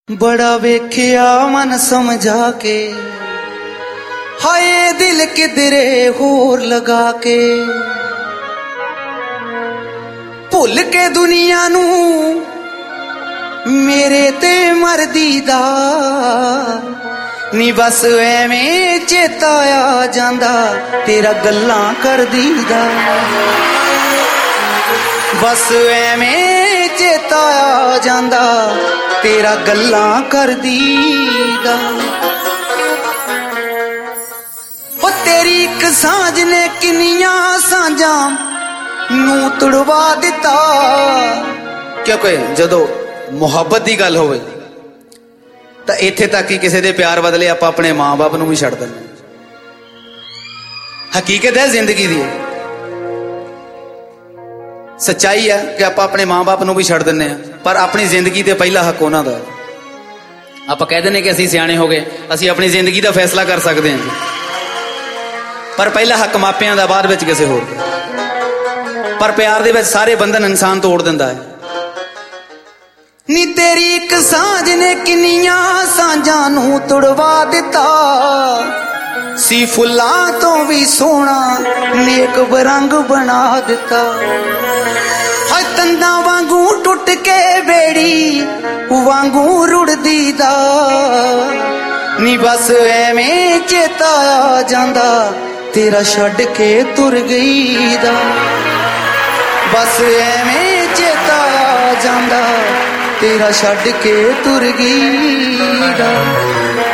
बड़ा वेख्या मन समझा के, हाय दिल किधरे होर लगा के, भुल के दुनिया नू मेरे ते मरदी दा नी बस एवें चेता आ जांदा तेरा गल्लां करदी दा, बस एवें चेता आ जांदा तेरा गल्लां करदी दा। ओ तेरी एक सांझ ने किन्नियां सांझां नू तुड़वा दिता। क्योंकि जदों मुहब्बत की गल होवे तो इत्थे तक ही किसी दे प्यार बदले आप अपने मां बाप नू भी छड्ड दिंदे। हकीकत है जिंदगी दी, सच्चाई है कि आप अपने मां बाप नू भी छड्ड दिंदे हैं, पर अपनी जिंदगी ते पहला हक उन्हां दा। आप कह दिंदे कि असीं सियाणे हो गए, असीं अपनी जिंदगी का फैसला कर सकते हैं, पर पहला हक मापियां दा, बाद विच किसी होर दा। पर प्यार दे विच सारे बंधन इंसान तोड़ दिंदा है। नी तेरी एक सांझ ने किन्नियां सांझां नू तुड़वा दिता, सी फुल्लां तो भी सोहना नेक बरंग बना दिता। हाय तंदा वांगू टुट के बेड़ी वांगू रुड़दी दा, नी बस एवें चेता आ जांदा तेरा छड्ड के तुर गई दा, बस एवें चेता आ जांदा तेरा छड्ड के तुर गई दा।